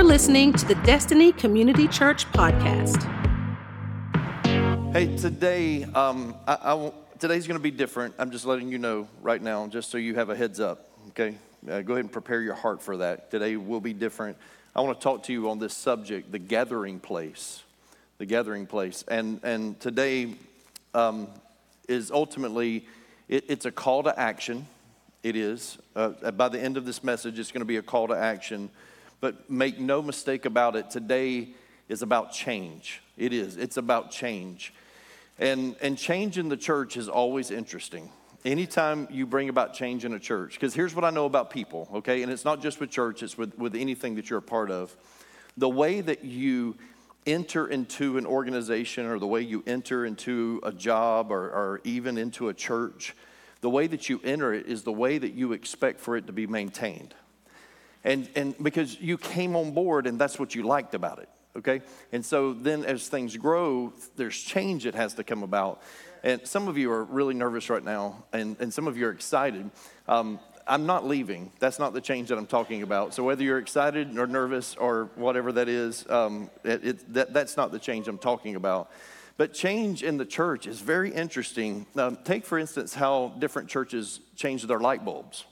You're listening to the Destiny Community Church podcast. Hey, today, today's going to be different. I'm just letting you know right now, just so you have a heads up, okay? Go ahead and prepare your heart for that. Today will be different. I want to talk to you on this subject, the gathering place. The gathering place. And today is ultimately, it's a call to action. It is. By the end of this message, it's going to be a call to action. But make no mistake about it, today is about change. It is. It's about change. And change in the church is always interesting. Anytime you bring about change in a church, because here's what I know about people, okay? And it's not just with church, it's with anything that you're a part of. The way that you enter into an organization or the way you enter into a job or even into a church, the way that you enter it is the way that you expect for it to be maintained. And because you came on board and that's what you liked about it, okay? And so then as things grow, there's change that has to come about. And some of you are really nervous right now, and some of you are excited. I'm not leaving. That's not the change that I'm talking about. So whether you're excited or nervous or whatever that is, that's not the change I'm talking about. But change in the church is very interesting. Take, for instance, how different churches change their light bulbs.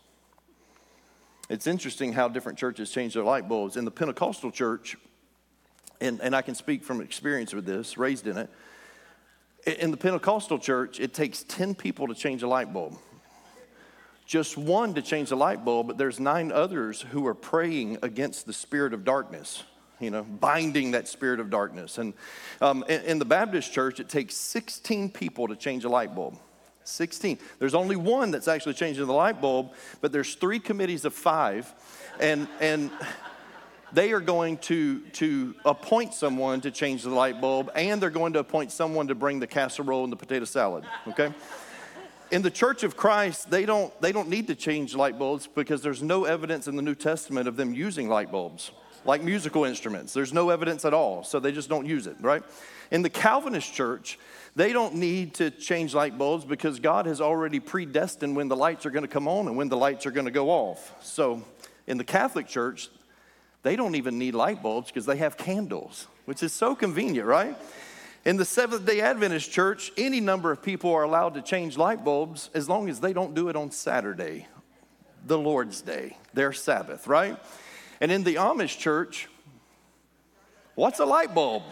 It's interesting how different churches change their light bulbs. In the Pentecostal church, and I can speak from experience with this, raised in it. In the Pentecostal church, it takes 10 people to change a light bulb. Just one to change the light bulb, but there's 9 others who are praying against the spirit of darkness, binding that spirit of darkness. And in the Baptist church, it takes 16 people to change a light bulb. 16. There's only one that's actually changing the light bulb, but there's 3 committees of 5, and they are going to appoint someone to change the light bulb, and they're going to appoint someone to bring the casserole and the potato salad, okay? In the Church of Christ, they don't need to change light bulbs because there's no evidence in the New Testament of them using light bulbs like musical instruments. There's no evidence at all, so they just don't use it, right? In the Calvinist church, they don't need to change light bulbs because God has already predestined when the lights are going to come on and when the lights are going to go off. So in the Catholic church, they don't even need light bulbs because they have candles, which is so convenient, right? In the Seventh-day Adventist church, any number of people are allowed to change light bulbs as long as they don't do it on Saturday, the Lord's Day, their Sabbath, right? And in the Amish church, what's a light bulb?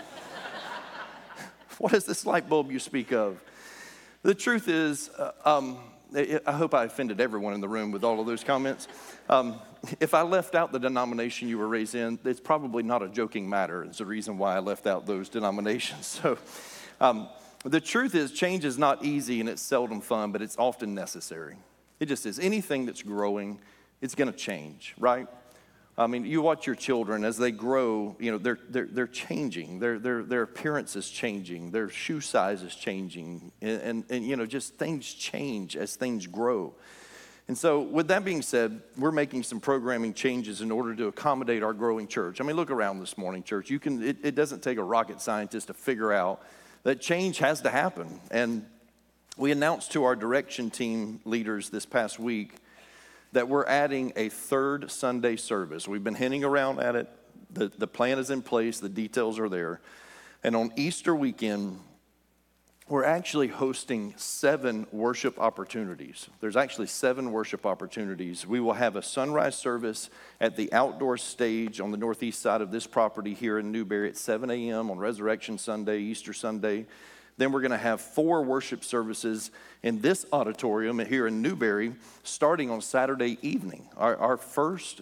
What is this light bulb you speak of? The truth is, I hope I offended everyone in the room with all of those comments. If I left out the denomination you were raised in, it's probably not a joking matter. It's the reason why I left out those denominations. So the truth is, change is not easy and it's seldom fun, but it's often necessary. It just is. Anything that's growing, it's going to change, right? I mean, you watch your children as they grow, they're changing. Their appearance is changing. Their shoe size is changing. And just things change as things grow. And so with that being said, we're making some programming changes in order to accommodate our growing church. I mean, look around this morning, church. It doesn't take a rocket scientist to figure out that change has to happen. And we announced to our direction team leaders this past week that we're adding a 3rd Sunday service. We've been hinting around at it. The plan is in place. The details are there. And on Easter weekend, we're actually hosting 7 worship opportunities. There's actually 7 worship opportunities. We will have a sunrise service at the outdoor stage on the northeast side of this property here in Newberry at 7 a.m. on Resurrection Sunday, Easter Sunday. Then we're going to have 4 worship services in this auditorium here in Newberry starting on Saturday evening. Our first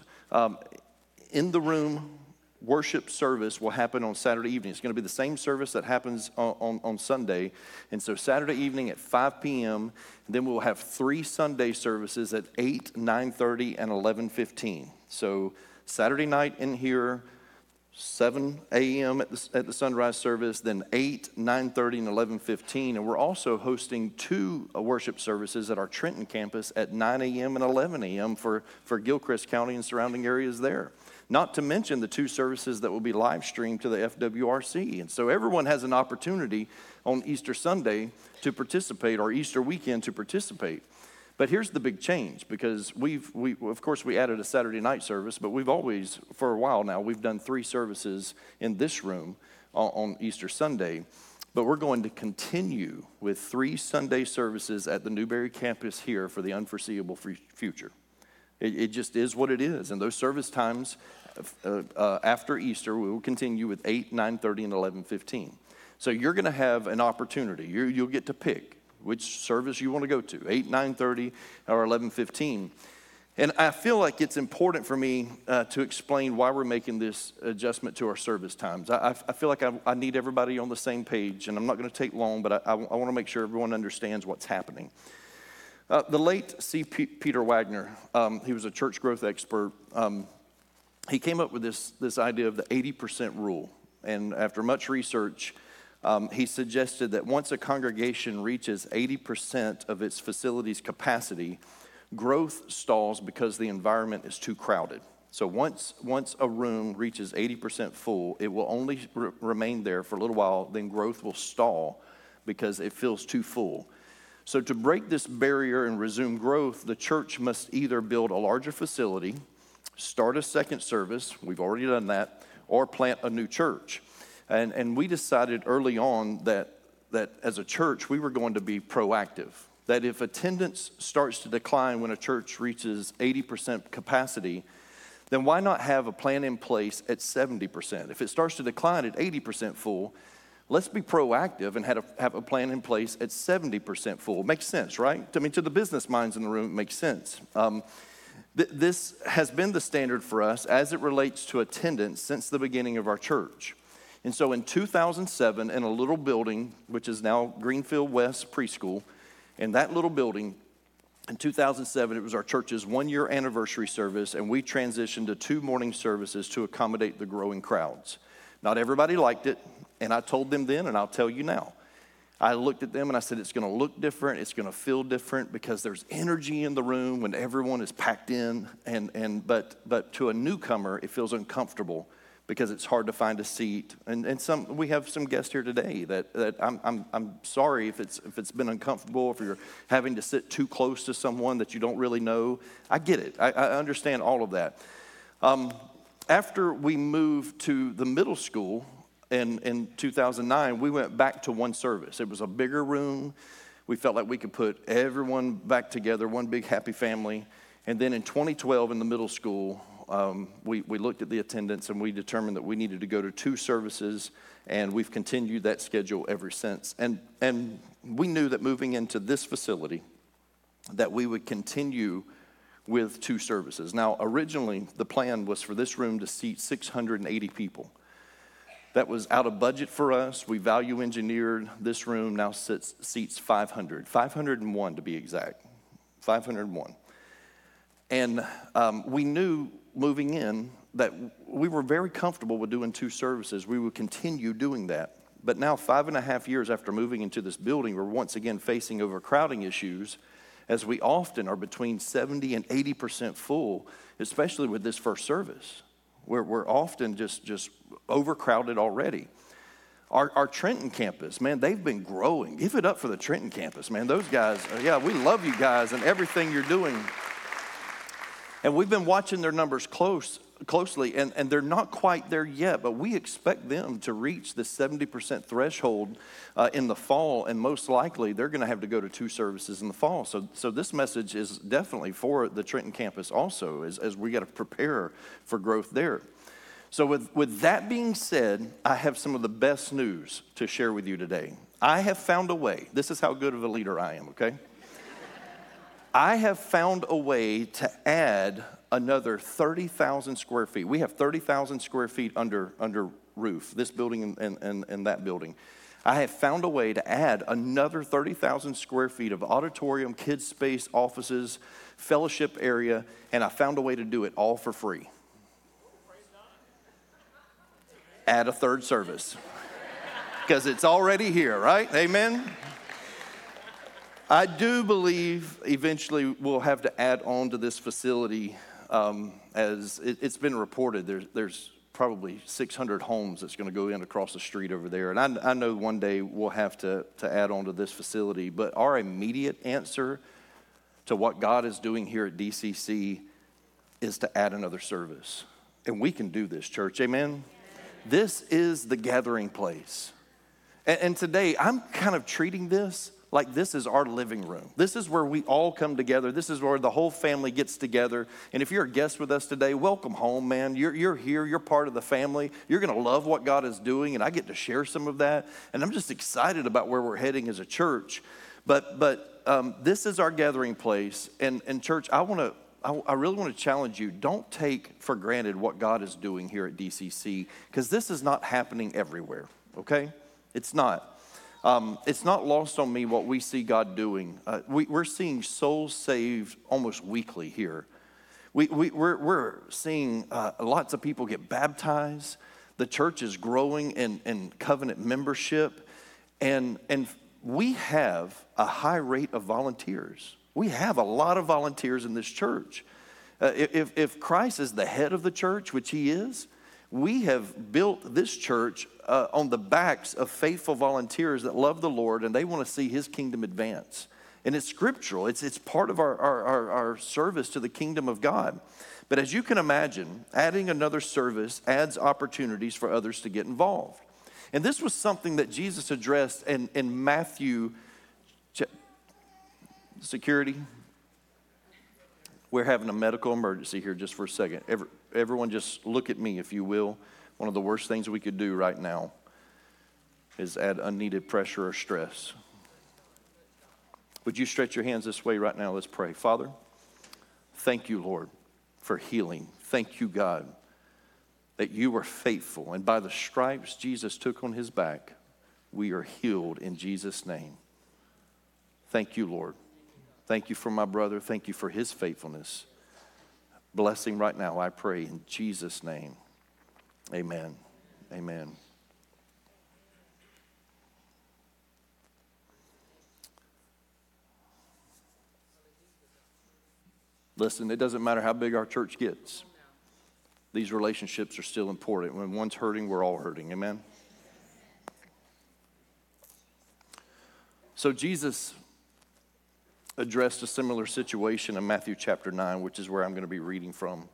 in-the-room worship service will happen on Saturday evening. It's going to be the same service that happens on Sunday. And so Saturday evening at 5 p.m., and then we'll have 3 Sunday services at 8, 9:30, and 11:15. So Saturday night in here, 7 a.m. at the sunrise service, then 8, 9:30, and 11:15. And we're also hosting 2 worship services at our Trenton campus at 9 a.m. and 11 a.m. for Gilchrist County and surrounding areas there. Not to mention the 2 services that will be live streamed to the FWRC. And so everyone has an opportunity on Easter Sunday to participate or Easter weekend to participate. But here's the big change, because of course we added a Saturday night service, but we've always, for a while now, we've done 3 services in this room on Easter Sunday. But we're going to continue with 3 Sunday services at the Newberry campus here for the unforeseeable future. It just is what it is. And those service times after Easter, we will continue with 8, 9:30, and 11:15. So you're going to have an opportunity. You'll get to pick which service you want to go to, 8, 9:30, or 11:15. And I feel like it's important for me to explain why we're making this adjustment to our service times. I feel like I need everybody on the same page, and I'm not going to take long, but I want to make sure everyone understands what's happening. The late C. Peter Wagner, he was a church growth expert. He came up with this idea of the 80% rule. And after much research, he suggested that once a congregation reaches 80% of its facility's capacity, growth stalls because the environment is too crowded. So once a room reaches 80% full, it will only remain there for a little while, then growth will stall because it feels too full. So to break this barrier and resume growth, the church must either build a larger facility, start a second service, we've already done that, or plant a new church. And we decided early on that as a church, we were going to be proactive. That if attendance starts to decline when a church reaches 80% capacity, then why not have a plan in place at 70%? If it starts to decline at 80% full, let's be proactive and have a plan in place at 70% full. Makes sense, right? I mean, to the business minds in the room, it makes sense. This has been the standard for us as it relates to attendance since the beginning of our church. And so in 2007, in a little building, which is now Greenfield West Preschool, in that little building, in 2007, it was our church's 1-year anniversary service, and we transitioned to 2 morning services to accommodate the growing crowds. Not everybody liked it, and I told them then, and I'll tell you now. I looked at them and I said, it's going to look different, it's going to feel different, because there's energy in the room when everyone is packed in, but to a newcomer, it feels uncomfortable because it's hard to find a seat. And we have some guests here today that I'm sorry if it's been uncomfortable, if you're having to sit too close to someone that you don't really know. I get it. I understand all of that. After we moved to the middle school in 2009, we went back to 1 service. It was a bigger room. We felt like we could put everyone back together, one big happy family. And then in 2012 in the middle school, we looked at the attendance and we determined that we needed to go to 2 services, and we've continued that schedule ever since. And we knew that moving into this facility that we would continue with 2 services. Now, originally, the plan was for this room to seat 680 people. That was out of budget for us. We value engineered. This room now seats 501 to be exact, 501. And we knew moving in that we were very comfortable with doing 2 services. We would continue doing that. But now, 5.5 years after moving into this building, we're once again facing overcrowding issues, as we often are between 70 and 80% full, especially with this first service. We're often just overcrowded already. Our Trenton campus, man, they've been growing. Give it up for the Trenton campus, man. Those guys, yeah, we love you guys and everything you're doing. And we've been watching their numbers closely, and they're not quite there yet, but we expect them to reach the 70% threshold in the fall, and most likely they're going to have to go to 2 services in the fall. So this message is definitely for the Trenton campus also, as we got to prepare for growth there. So with that being said, I have some of the best news to share with you today. I have found a way. This is how good of a leader I am, okay? I have found a way to add another 30,000 square feet. We have 30,000 square feet under roof, this building and that building. I have found a way to add another 30,000 square feet of auditorium, kids space, offices, fellowship area, and I found a way to do it all for free. Add a 3rd service, because it's already here, right? Amen? I do believe eventually we'll have to add on to this facility, as it's been reported. There's probably 600 homes that's going to go in across the street over there. And I know one day we'll have to add on to this facility. But our immediate answer to what God is doing here at DCC is to add another service. And we can do this, church, amen? This is the gathering place. And today, I'm kind of treating this like this is our living room. This is where we all come together. This is where the whole family gets together. And if you're a guest with us today, welcome home, man. You're here. You're part of the family. You're going to love what God is doing, and I get to share some of that. And I'm just excited about where we're heading as a church. But this is our gathering place. And church, I really want to challenge you. Don't take for granted what God is doing here at DCC, because this is not happening everywhere, okay? It's not. It's not lost on me what we see God doing. We're seeing souls saved almost weekly here. We're seeing lots of people get baptized. The church is growing in covenant membership. And we have a high rate of volunteers. We have a lot of volunteers in this church. If Christ is the head of the church, which he is, we have built this church on the backs of faithful volunteers that love the Lord, and they want to see his kingdom advance. And it's scriptural. It's part of our service to the kingdom of God. But as you can imagine, adding another service adds opportunities for others to get involved. And this was something that Jesus addressed in Matthew. Security, we're having a medical emergency here just for a second. Everyone just look at me, if you will. One of the worst things we could do right now is add unneeded pressure or stress. Would you stretch your hands this way right now? Let's pray. Father, thank you, Lord, for healing. Thank you, God, that you were faithful. And by the stripes Jesus took on his back, we are healed in Jesus' name. Thank you, Lord. Thank you for my brother. Thank you for his faithfulness. Blessing right now, I pray in Jesus' name. Amen. Amen. Listen, it doesn't matter how big our church gets. These relationships are still important. When one's hurting, we're all hurting. Amen. So Jesus addressed a similar situation in Matthew chapter 9, which is where I'm going to be reading from.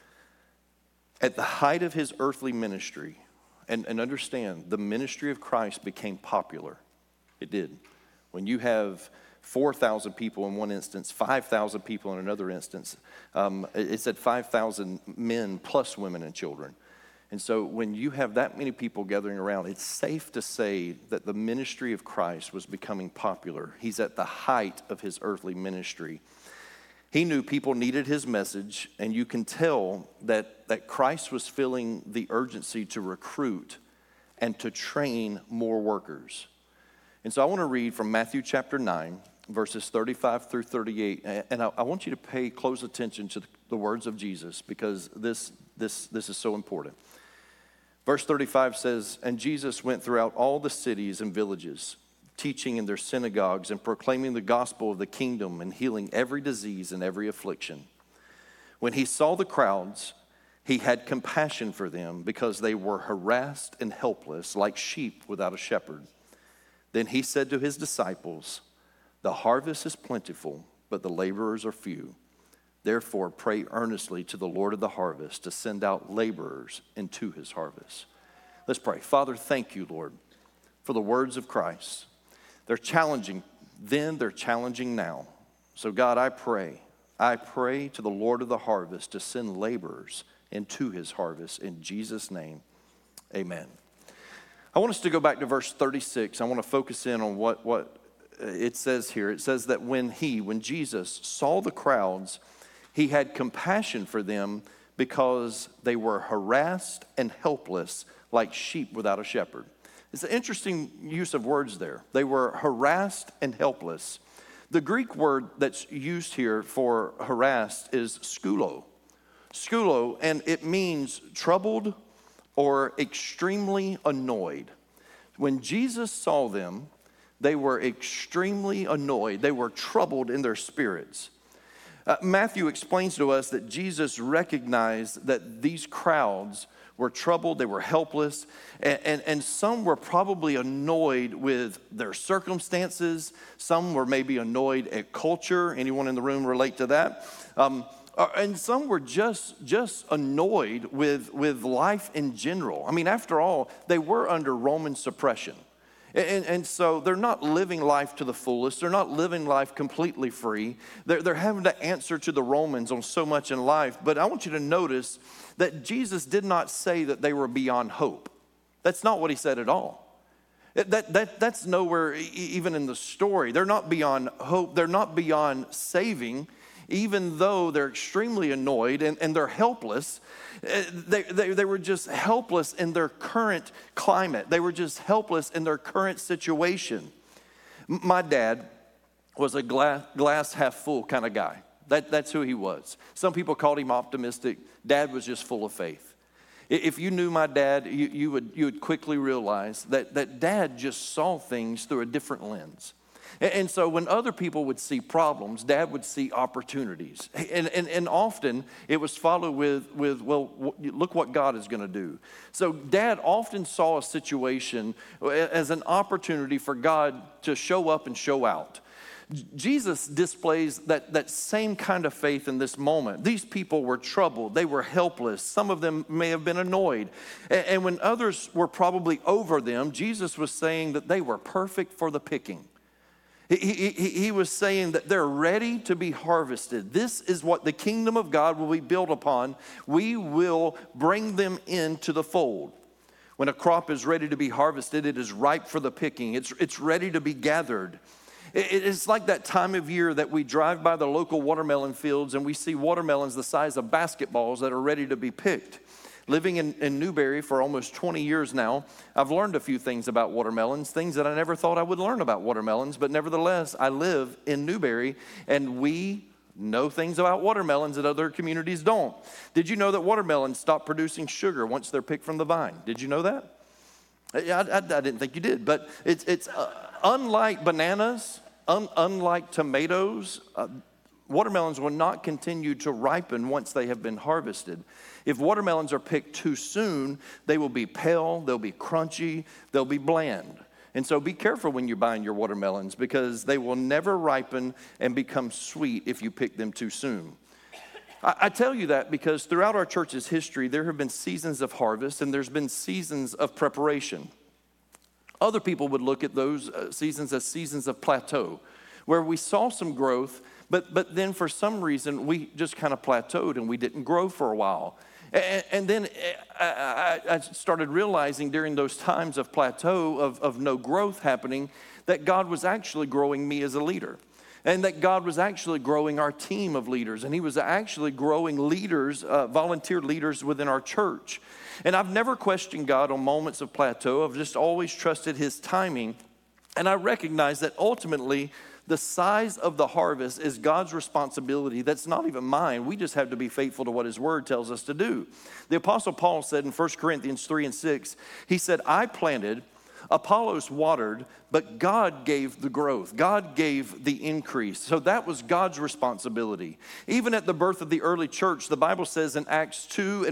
At the height of his earthly ministry, and understand, the ministry of Christ became popular. It did. When you have 4,000 people in one instance, 5,000 people in another instance, it said 5,000 men plus women and children. And so when you have that many people gathering around, it's safe to say that the ministry of Christ was becoming popular. He's at the height of his earthly ministry. He knew people needed his message, and you can tell that Christ was feeling the urgency to recruit and to train more workers. And so I want to read from Matthew chapter 9, verses 35 through 38. And I want you to pay close attention to the words of Jesus, because this is so important. Verse 35 says, "And Jesus went throughout all the cities and villages, teaching in their synagogues and proclaiming the gospel of the kingdom and healing every disease and every affliction. When he saw the crowds, he had compassion for them because they were harassed and helpless like sheep without a shepherd. Then he said to his disciples, 'The harvest is plentiful, but the laborers are few. Therefore, pray earnestly to the Lord of the harvest to send out laborers into his harvest.'" Let's pray. Father, thank you, Lord, for the words of Christ. They're challenging then, they're challenging now. So God, I pray to the Lord of the harvest to send laborers into his harvest. In Jesus' name, amen. I want us to go back to verse 36. I want to focus in on what it says here. It says that when Jesus saw the crowds, he had compassion for them because they were harassed and helpless like sheep without a shepherd. It's an interesting use of words there. They were harassed and helpless. The Greek word that's used here for harassed is skulo. Skulo, and it means troubled or extremely annoyed. When Jesus saw them, they were extremely annoyed. They were troubled in their spirits. Matthew explains to us that Jesus recognized that these crowds were troubled, they were helpless, and some were probably annoyed with their circumstances. Some were maybe annoyed at culture. Anyone in the room relate to that? And some were just annoyed with life in general. I mean, after all, they were under Roman suppression. And so they're not living life to the fullest. They're not living life completely free. They're having to answer to the Romans on so much in life. But I want you to notice that Jesus did not say that they were beyond hope. That's not what he said at all. That's nowhere even in the story. They're not beyond hope. They're not beyond saving, even though they're extremely annoyed and they're helpless. They were just helpless in their current climate. They were just helpless in their current situation. My dad was a glass half full kind of guy. That's who he was. Some people called him optimistic. Dad was just full of faith. If you knew my dad, you would quickly realize that Dad just saw things through a different lens. And so when other people would see problems, Dad would see opportunities. And often it was followed with, well, look what God is going to do. So Dad often saw a situation as an opportunity for God to show up and show out. Jesus displays that same kind of faith in this moment. These people were troubled. They were helpless. Some of them may have been annoyed. And when others were probably over them, Jesus was saying that they were perfect for the picking. He was saying that they're ready to be harvested. This is what the kingdom of God will be built upon. We will bring them into the fold. When a crop is ready to be harvested, it is ripe for the picking. It's ready to be gathered. It's like that time of year that we drive by the local watermelon fields and we see watermelons the size of basketballs that are ready to be picked. Living in Newberry for almost 20 years now, I've learned a few things about watermelons, things that I never thought I would learn about watermelons, but nevertheless, I live in Newberry and we know things about watermelons that other communities don't. Did you know that watermelons stop producing sugar once they're picked from the vine? Did you know that? I didn't think you did, but it's unlike bananas, unlike tomatoes, watermelons will not continue to ripen once they have been harvested. If watermelons are picked too soon, they will be pale, they'll be crunchy, they'll be bland. And so be careful when you're buying your watermelons because they will never ripen and become sweet if you pick them too soon. I tell you that because throughout our church's history, there have been seasons of harvest and there's been seasons of preparation. Other people would look at those seasons as seasons of plateau, where we saw some growth, but then for some reason, we just kind of plateaued and we didn't grow for a while. And then I started realizing during those times of plateau, of no growth happening, that God was actually growing me as a leader. And that God was actually growing our team of leaders. And he was actually growing leaders, volunteer leaders within our church. And I've never questioned God on moments of plateau. I've just always trusted his timing. And I recognize that ultimately the size of the harvest is God's responsibility. That's not even mine. We just have to be faithful to what his word tells us to do. The Apostle Paul said in 1 Corinthians 3:6, he said, I planted, Apollos watered, but God gave the growth. God gave the increase. So that was God's responsibility. Even at the birth of the early church, the Bible says in Acts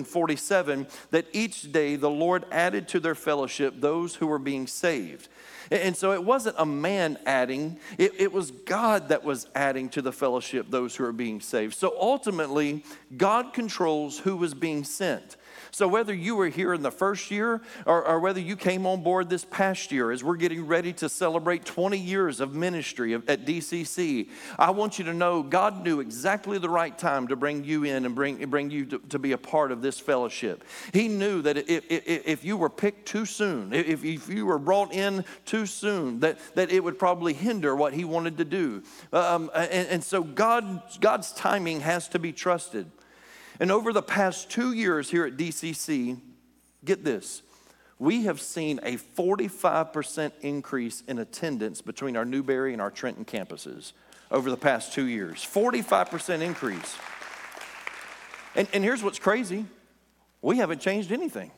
2:47 that each day the Lord added to their fellowship those who were being saved. And so it wasn't a man adding, it was God that was adding to the fellowship those who are being saved. So ultimately, God controls who was being sent. So whether you were here in the first year or whether you came on board this past year as we're getting ready to celebrate 20 years of ministry at DCC, I want you to know God knew exactly the right time to bring you in and bring you to be a part of this fellowship. He knew that if you were picked too soon, if you were brought in too soon, that it would probably hinder what he wanted to do. And so God's timing has to be trusted. And over the past 2 years here at DCC, get this, we have seen a 45% increase in attendance between our Newberry and our Trenton campuses over the past 2 years. 45% increase. And here's what's crazy. We haven't changed anything.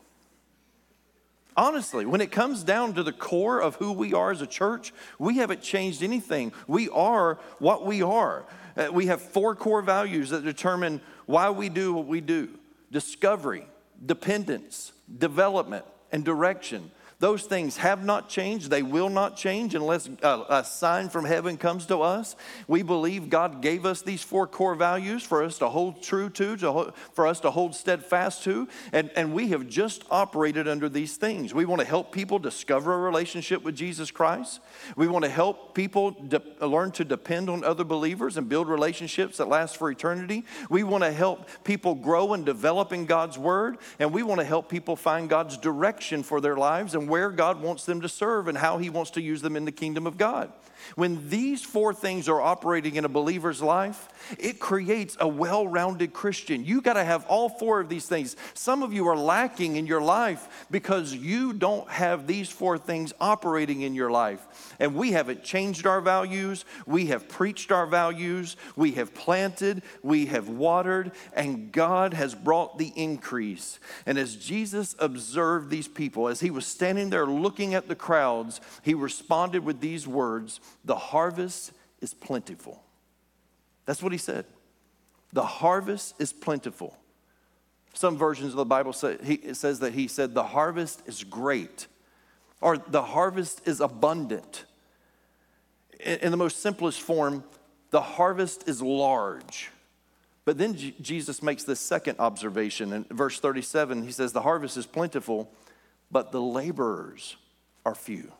Honestly, when it comes down to the core of who we are as a church, we haven't changed anything. We are what we are. We have 4 core values that determine why we do what we do: discovery, dependence, development, and direction. Those things have not changed. They will not change unless a sign from heaven comes to us. We believe God gave us these 4 core values for us to hold true to, for us to hold steadfast to. And we have just operated under these things. We want to help people discover a relationship with Jesus Christ. We want to help people learn to depend on other believers and build relationships that last for eternity. We want to help people grow and develop in God's word. And we want to help people find God's direction for their lives and where God wants them to serve and how he wants to use them in the kingdom of God. When these 4 things are operating in a believer's life, it creates a well-rounded Christian. You got to have all 4 of these things. Some of you are lacking in your life because you don't have these 4 things operating in your life. And we haven't changed our values. We have preached our values. We have planted. We have watered. And God has brought the increase. And as Jesus observed these people, as he was standing there looking at the crowds, he responded with these words: "The harvest is plentiful." That's what he said. The harvest is plentiful. Some versions of the Bible say, it says that he said the harvest is great, or the harvest is abundant. In the most simplest form, the harvest is large. But then Jesus makes this second observation. In verse 37, he says the harvest is plentiful, but the laborers are few.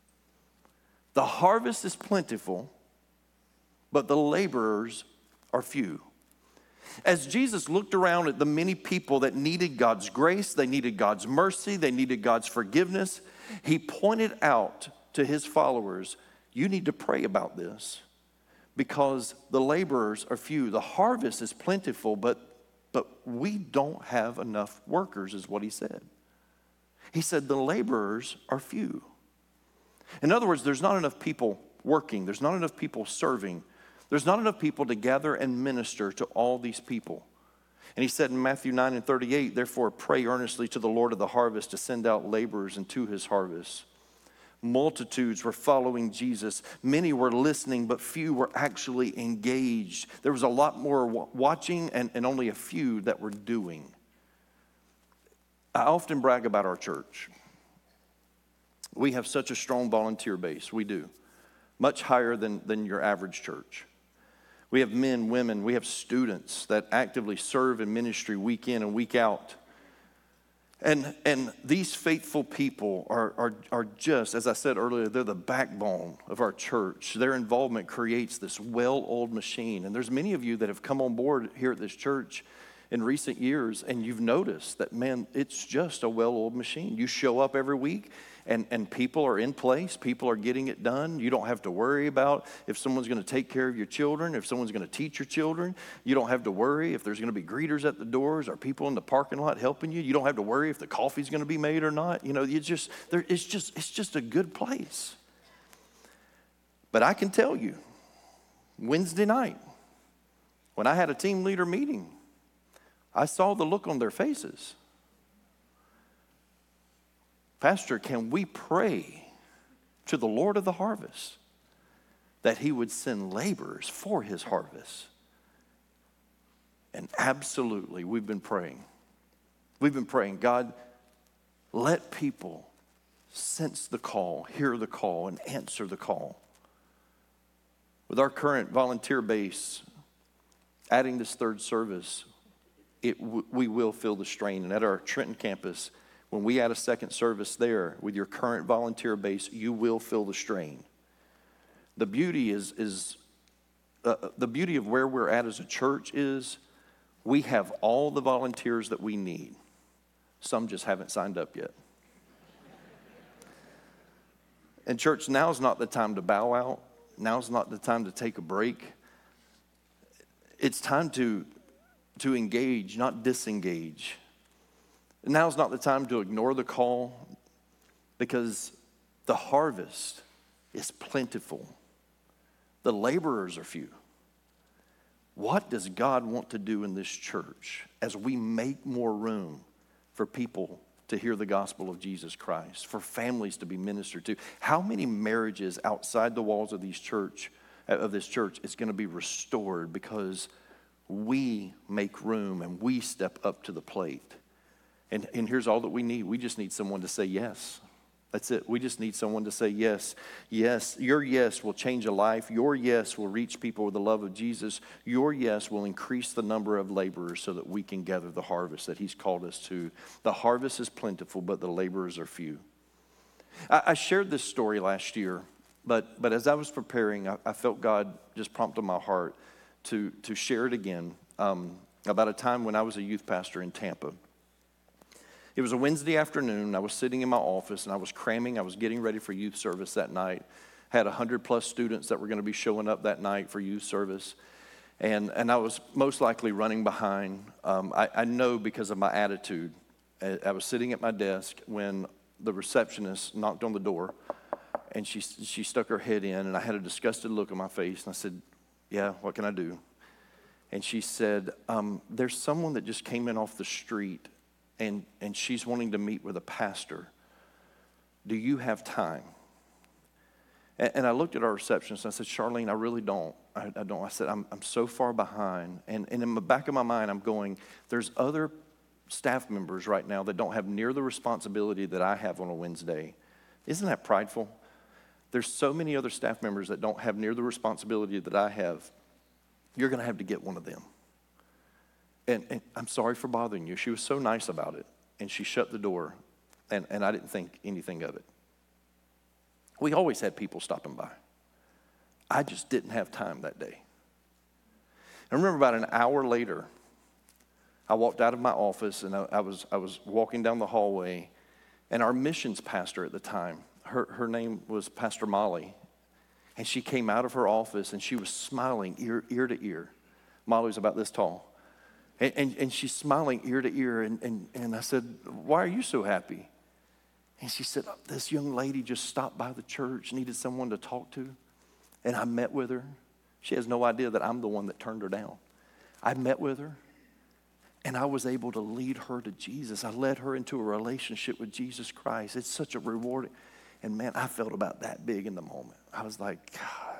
The harvest is plentiful, but the laborers are few. As Jesus looked around at the many people that needed God's grace, they needed God's mercy, they needed God's forgiveness, he pointed out to his followers, you need to pray about this because the laborers are few. The harvest is plentiful, but we don't have enough workers, is what he said. He said the laborers are few. In other words, there's not enough people working. There's not enough people serving. There's not enough people to gather and minister to all these people. And he said in Matthew 9:38, therefore pray earnestly to the Lord of the harvest to send out laborers into his harvest. Multitudes were following Jesus. Many were listening, but few were actually engaged. There was a lot more watching and only a few that were doing. I often brag about our church. We have such a strong volunteer base. We do. Much higher than your average church. We have men, women, we have students that actively serve in ministry week in and week out. And these faithful people are just, as I said earlier, they're the backbone of our church. Their involvement creates this well-oiled machine. And there's many of you that have come on board here at this church in recent years, and you've noticed that, man, it's just a well-oiled machine. You show up every week, and people are in place. People are getting it done. You don't have to worry about if someone's going to take care of your children, if someone's going to teach your children. You don't have to worry if there's going to be greeters at the doors or people in the parking lot helping you. You don't have to worry if the coffee's going to be made or not. You know, it's just a good place. But I can tell you, Wednesday night, when I had a team leader meeting, I saw the look on their faces. Pastor, can we pray to the Lord of the harvest that he would send laborers for his harvest? And absolutely, we've been praying. We've been praying, God, let people sense the call, hear the call, and answer the call. With our current volunteer base, adding this third service, we will feel the strain. And at our Trenton campus, when we add a second service there with your current volunteer base, you will feel the strain. The beauty the beauty of where we're at as a church is we have all the volunteers that we need. Some just haven't signed up yet. And church, now's not the time to bow out. Now's not the time to take a break. It's time to engage, not disengage. Now's not the time to ignore the call because the harvest is plentiful. The laborers are few. What does God want to do in this church as we make more room for people to hear the gospel of Jesus Christ, for families to be ministered to? How many marriages outside the walls of these church of this church is going to be restored because we make room and we step up to the plate. And here's all that we need. We just need someone to say yes. That's it. We just need someone to say yes. Yes, your yes will change a life. Your yes will reach people with the love of Jesus. Your yes will increase the number of laborers so that we can gather the harvest that he's called us to. The harvest is plentiful, but the laborers are few. I shared this story last year, but as I was preparing, I felt God just prompted my heart to share it again about a time when I was a youth pastor in Tampa. It was a Wednesday afternoon. I was sitting in my office and I was cramming. I was getting ready for youth service that night. Had 100+ students that were going to be showing up that night for youth service. And I was most likely running behind. I know because of my attitude. I was sitting at my desk when the receptionist knocked on the door and she stuck her head in, and I had a disgusted look on my face. And I said, "Yeah, what can I do?" And she said, "There's someone that just came in off the street and she's wanting to meet with a pastor. Do you have time?" And I looked at our receptionist and I said, "Charlene, I really don't. I don't." I said, I'm so far behind. And in the back of my mind, I'm going, there's other staff members right now that don't have near the responsibility that I have on a Wednesday. Isn't that prideful? There's so many other staff members that don't have near the responsibility that I have. You're going to have to get one of them. And I'm sorry for bothering you. She was so nice about it. And she shut the door, and I didn't think anything of it. We always had people stopping by. I just didn't have time that day. I remember about an hour later, I walked out of my office, and I was walking down the hallway, and our missions pastor at the time, her name was Pastor Molly, and she came out of her office, and she was smiling ear to ear. Molly was about this tall. And she's smiling ear to ear, and I said, "Why are you so happy?" And she said, "This young lady just stopped by the church, needed someone to talk to, and I met with her. She has no idea that I'm the one that turned her down. I met with her, and I was able to lead her to Jesus. I led her into a relationship with Jesus Christ. It's such a rewarding." And man, I felt about that big in the moment. I was like, God,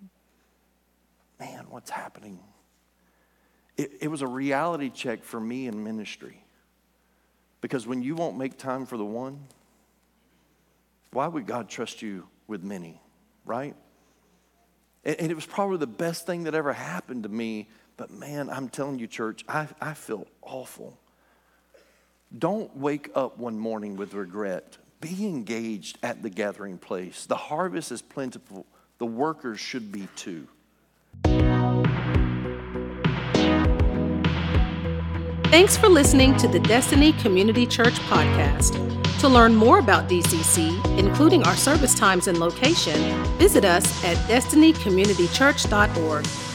man, what's happening? It was a reality check for me in ministry. Because when you won't make time for the one, why would God trust you with many, right? And it was probably the best thing that ever happened to me. But man, I'm telling you, church, I feel awful. Don't wake up one morning with regret. Be engaged at the gathering place. The harvest is plentiful. The workers should be too. Thanks for listening to the Destiny Community Church podcast. To learn more about DCC, including our service times and location, visit us at destinycommunitychurch.org.